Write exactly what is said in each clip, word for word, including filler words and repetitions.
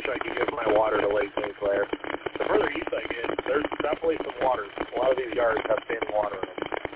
wish I could give my water to Lake Saint Clair. The further east I get, there's definitely some waters. A lot of these yards have standing water in them.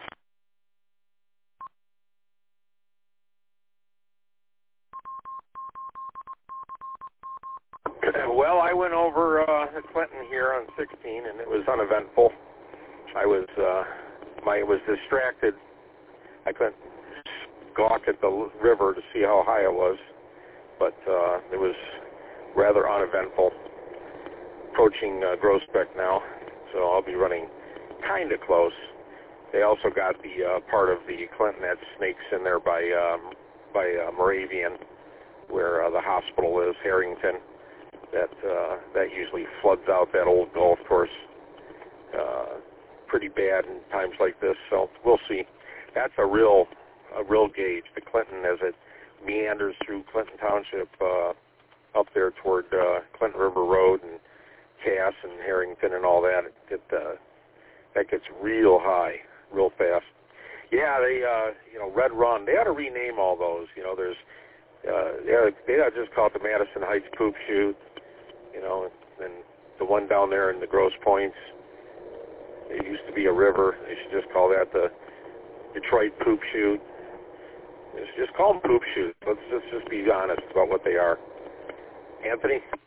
Well, I went over uh, to Clinton here on sixteen, and it was uneventful. I was, uh, my, was distracted. I couldn't gawk at the river to see how high it was, but uh, it was rather uneventful. Approaching uh, Groesbeck now, so I'll be running kind of close. They also got the uh, part of the Clinton that snakes in there by um, by uh, Moravian, where uh, the hospital is, Harrington. That uh, that usually floods out that old golf course uh, pretty bad in times like this. So we'll see. That's a real a real gauge. The Clinton, as it meanders through Clinton Township uh, up there toward uh, Clinton River Road and Cass and Harrington and all that, it uh, that gets real high, real fast. Yeah, they uh, you know Red Run. They ought to rename all those. You know, there's uh, they ought, they ought to just call it the Madison Heights Poop Chute. You know, and the one down there in the Grosse Points, it used to be a river. They should just call that the Detroit Poop Chute. They should just call them poop chutes. Let's just, just be honest about what they are. Anthony?